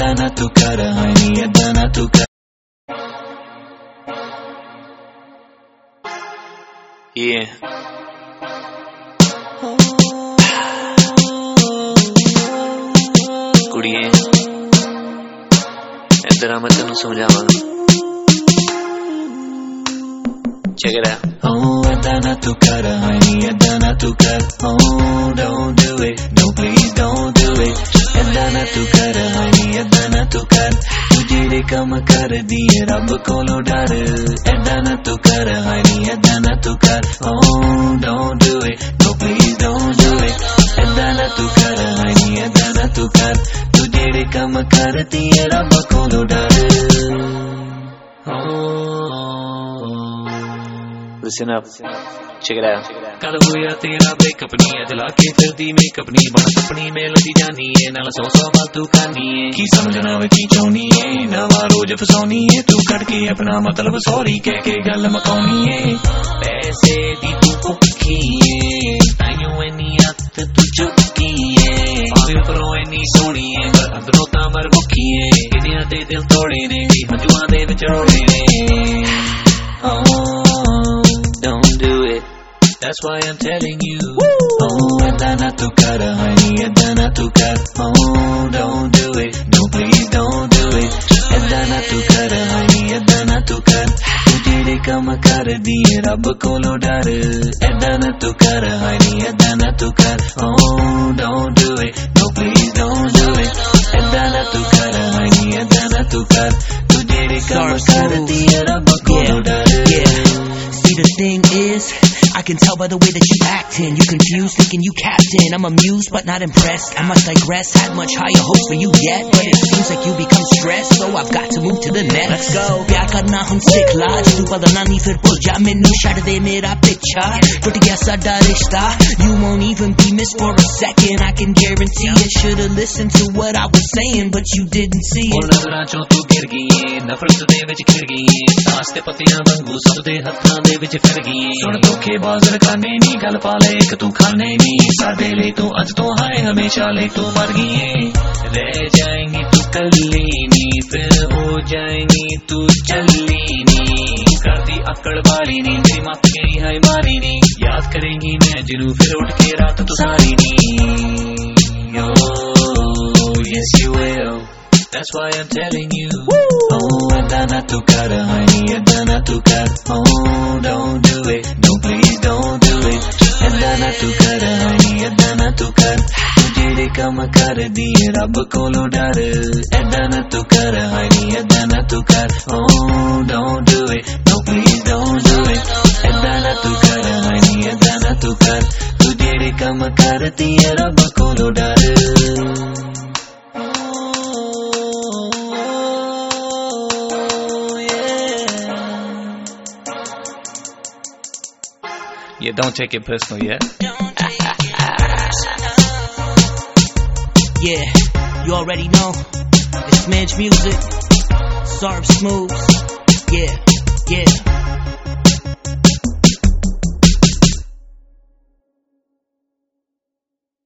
ਏਦਾਂ ਨਾ ਤੂੰ ਕਰ ਹਾਨੀ ਏਦਾਂ ਨਾ ਤੂੰ ਕਰ Yeah ਕੁੜੀਏ ਇੱਧਰ ਆ ਮੈਂ ਤੈਨੂੰ ਸਮਝਾਵਾਂ Check it out. Oh, ਏਦਾਂ ਨਾ ਤੂੰ ਕਰ ਹਾਨੀ ਏਦਾਂ ਨਾ ਤੂੰ ਕਰ Oh, don't do it. No, please don't do it. ਏਦਾਂ ਨਾ ਤੂੰ ਕਰ ਹਾਨੀ ਏਦਾਂ ਨਾ ਤੂੰ ਕਰ ਤੂੰ ਜਿਹੜੇ ਕੰਮ ਕਰਦੀ ਏ ਰੱਬ ਕੋਲੋਂ ਡਰ ਏਦਾਂ ਨਾ ਤੂੰ ਕਰ ਹਾਨੀ ਏਦਾਂ ਨਾ ਤੂੰ ਕਰ Oh, don't do it. No, please don't do it. ਏਦਾਂ ਨਾ ਤੂੰ ਕਰ ਹਾਨੀ ਏਦਾਂ ਨਾ ਤੂੰ ਕਰ ਤੂੰ ਜਿਹੜੇ ਕੰਮ ਕਰਦੀ ਏ ਰੱਬ ਕੋਲੋਂ ਡਰ Listen up, check it out. कल होया तेरा ब्रेकअप नी अज लाके फिरदी मेकअप नी बन सपनी में लगी जानी है नाल सौ फालतू कहानी है की समझना वे की चाहनी है नवा रोज फसानी है तू कट के अपना मतलब सॉरी कह के गल मकाउनी है पैसे दी तू भुखी है ताइयों इन्नी हथ तू चुकी है आवे परों इन्नी सोहनी है पर अंदरों तां मर भुखी है इन्हां दे दिल तोड़े ने हंजुआं दे विच रोड़े ने That's why I'm telling you Oh, ਏਦਾਂ ਨਾ ਤੂੰ ਕਰ ਹਾਨੀ ਏਦਾਂ ਨਾ ਤੂੰ ਕਰ Oh, don't do it. No, please don't do it. ਏਦਾਂ ਨਾ ਤੂੰ ਕਰ ਹਾਨੀ ਏਦਾਂ ਨਾ ਤੂੰ ਕਰ ਤੂੰ ਜਿਹੜੇ ਕੰਮ ਕਰਦੀ ਏ ਰੱਬ ਕੋਲੋਂ ਡਰ ਏਦਾਂ ਨਾ ਤੂੰ ਕਰ ਹਾਨੀ ਏਦਾਂ ਨਾ ਤੂੰ ਕਰ Oh, don't do it. No, please don't do it. ਏਦਾਂ ਨਾ ਤੂੰ ਕਰ ਹਾਨੀ ਏਦਾਂ ਨਾ ਤੂੰ ਕਰ ਤੂੰ ਜਿਹੜੇ ਕੰਮ ਕਰਦੀ ਏ ਰੱਬ ਕੋਲੋਂ ਡਰ See, the thing is I can tell by the way that you acting. You confused, thinking you captain. I'm amused, but not impressed. I must digress. Had much higher hopes for you yet, but it seems like you become stressed. So I've got to move to the next. Let's go. प्यार करना हम सिख लाज तू बदलना नहीं फिर भूल जा मैनू छड़ दे मेरा पिछा टूट गया साडा रिश्ता. You won't even be missed for a second. I can guarantee you should've listened to what I was saying, but you didn't see it. नज़रां चों तू गिर गई है नफरत दे विच खिड़ गई है सास ते पत्तियां वांगू सब दे हत्थां दे विच फिर गई है सुन धोखे रखाने नी गल पा ले एक तू खाने नी साडे ले तू अज तो हाय हमेशा ले तू मर गई है रह जाएंगी तू कल्ली नी फिर हो जाएंगी तू चली नी करती अकड़ वाली नी मेरी मत गई है मारी नी याद करेंगी मैं जिनू फिर उठ के रात तू सारी नी Oh, yes you will. That's why I'm telling you Oh, ਏਦਾਂ ਨਾ ਤੂੰ ਕਰ ਹਾਨੀ ਏਦਾਂ ਨਾ ਤੂੰ ਕਰ Oh, don't do it. No, please don't do it. ਏਦਾਂ ਨਾ ਤੂੰ ਕਰ ਹਾਨੀ ਏਦਾਂ ਨਾ ਤੂੰ ਕਰ ਤੂੰ ਜਿਹੜੇ ਕੰਮ ਕਰਦੀ ਏ ਰੱਬ ਕੋਲੋਂ ਡਰ ਏਦਾਂ ਨਾ ਤੂੰ ਕਰ ਹਾਨੀ ਏਦਾਂ ਨਾ ਤੂੰ ਕਰ Oh, don't do it. No, please don't do it. ਏਦਾਂ ਨਾ ਤੂੰ ਕਰ ਹਾਨੀ ਏਦਾਂ ਨਾ ਤੂੰ ਕਰ ਤੂੰ ਜਿਹੜੇ ਕੰਮ ਕਰਦੀ ਏ ਰੱਬ ਕੋਲੋਂ ਡਰ Yeah, don't take it personal yet. Yeah, you already know. It's Smidge Music. Sarb Smooth. Yeah, yeah.